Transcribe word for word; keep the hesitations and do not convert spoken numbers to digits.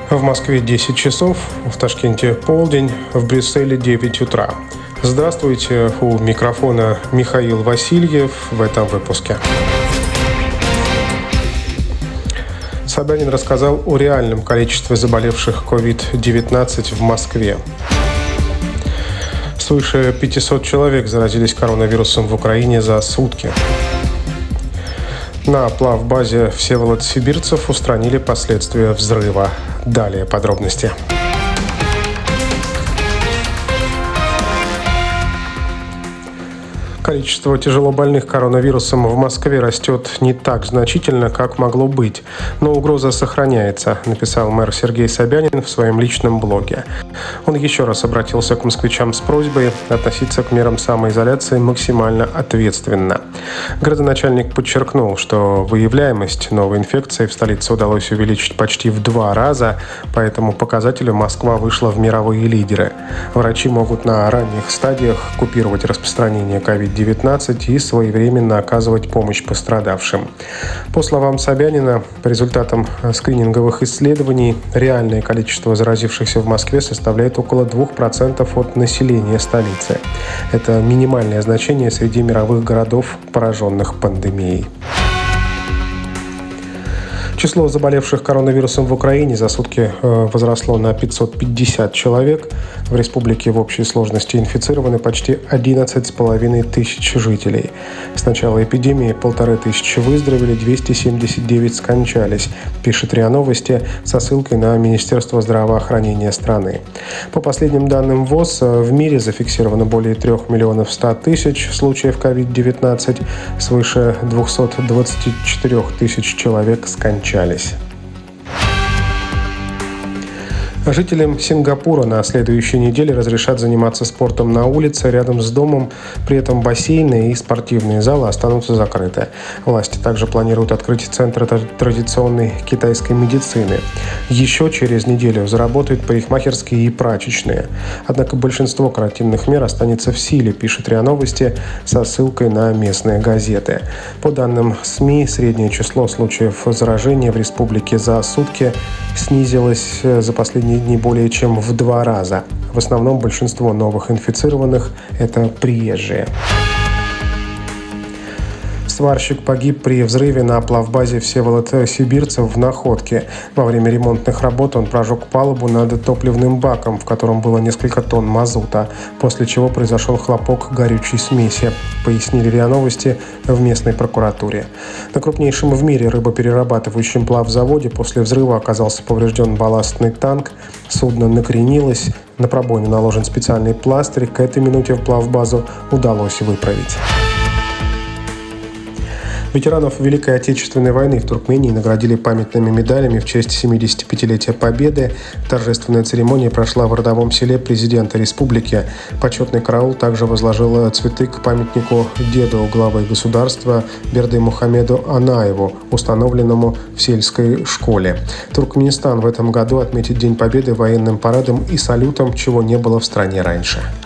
В Москве десять часов, в Ташкенте полдень, в Брюсселе девять утра. Здравствуйте, у микрофона Михаил Васильев в этом выпуске. Собянин рассказал о реальном количестве заболевших ковид девятнадцать в Москве. Свыше пятьсот человек заразились коронавирусом в Украине за сутки. На плавбазе Всеволод-Сибирцев устранили последствия взрыва. Далее подробности. Количество тяжелобольных коронавирусом в Москве растет не так значительно, как могло быть, но угроза сохраняется, написал мэр Сергей Собянин в своем личном блоге. Он еще раз обратился к москвичам с просьбой относиться к мерам самоизоляции максимально ответственно. Градоначальник подчеркнул, что выявляемость новой инфекции в столице удалось увеличить почти в два раза, по этому показателю Москва вышла в мировые лидеры. Врачи могут на ранних стадиях купировать распространение ковид девятнадцать и своевременно оказывать помощь пострадавшим. По словам Собянина, по результатам скрининговых исследований, реальное количество заразившихся в Москве составляет около двух процентов от населения столицы. Это минимальное значение среди мировых городов, пораженных пандемией. Число заболевших коронавирусом в Украине за сутки возросло на пятьсот пятьдесят человек. В республике в общей сложности инфицированы почти одиннадцать с половиной тысяч жителей. С начала эпидемии полторы тысячи выздоровели, двести семьдесят девять скончались, пишет РИА Новости со ссылкой на Министерство здравоохранения страны. По последним данным ВОЗ, в мире зафиксировано более трех миллионов ста тысяч случаев ковид девятнадцать, свыше двухсот двадцати четырёх тысяч человек скончались. Жителям Сингапура на следующей неделе разрешат заниматься спортом на улице рядом с домом, при этом бассейны и спортивные залы останутся закрыты. Власти также планируют открыть центр традиционной китайской медицины. Еще через неделю заработают парикмахерские и прачечные. Однако большинство карантинных мер останется в силе, пишет РИА Новости со ссылкой на местные газеты. По данным СМИ, среднее число случаев заражения в республике за сутки снизилось за последние дни более чем в два раза. В основном большинство новых инфицированных – это приезжие. Сварщик погиб при взрыве на плавбазе Всеволод-Сибирцев в Находке. Во время ремонтных работ он прожег палубу над топливным баком, в котором было несколько тонн мазута, после чего произошел хлопок горючей смеси, пояснили РИА Новости в местной прокуратуре. На крупнейшем в мире рыбоперерабатывающем плавзаводе после взрыва оказался поврежден балластный танк, судно накренилось, на пробоину наложен специальный пластырь, к этой минуте в плавбазу удалось выправить. Ветеранов Великой Отечественной войны в Туркмении наградили памятными медалями в честь семидесятипятилетия Победы. Торжественная церемония прошла в родовом селе президента республики. Почетный караул также возложил цветы к памятнику деду главы государства Бердымухамеду Анаеву, установленному в сельской школе. Туркменистан в этом году отметит День Победы военным парадом и салютом, чего не было в стране раньше.